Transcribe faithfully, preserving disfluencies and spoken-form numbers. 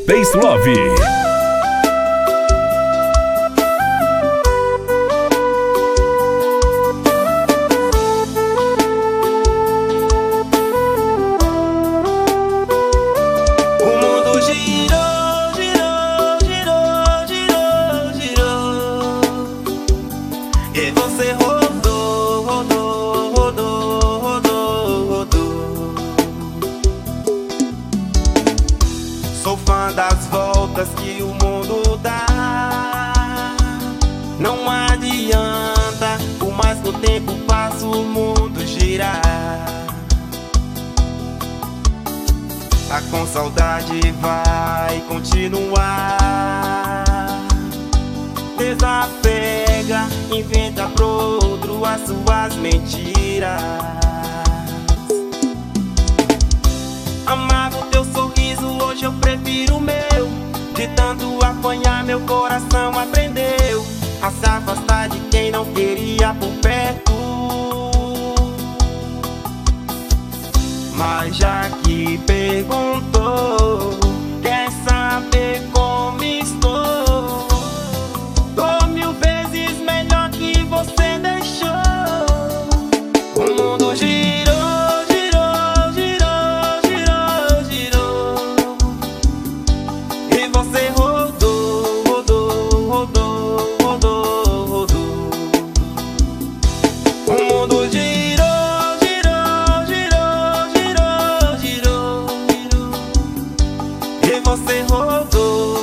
Space Love. E você rodou, rodou, rodou, rodou, rodou. Sou fã das voltas que o mundo dá. Não adianta, por mais que o tempo passa, o mundo girar. Tá com saudade, vai continuar. Desapega, inventa pro outro as suas mentiras. Amava o teu sorriso, hoje eu prefiro o meu. De tanto apanhar, meu coração aprendeu a se afastar de quem não queria por perto. Mas já que perguntou, quer saber como estou? Você deixou o mundo girou, girou, girou, girou, girou. E você rodou, rodou, rodou, rodou, rodou. O mundo girou, girou, girou, girou, girou, girou. E você rodou.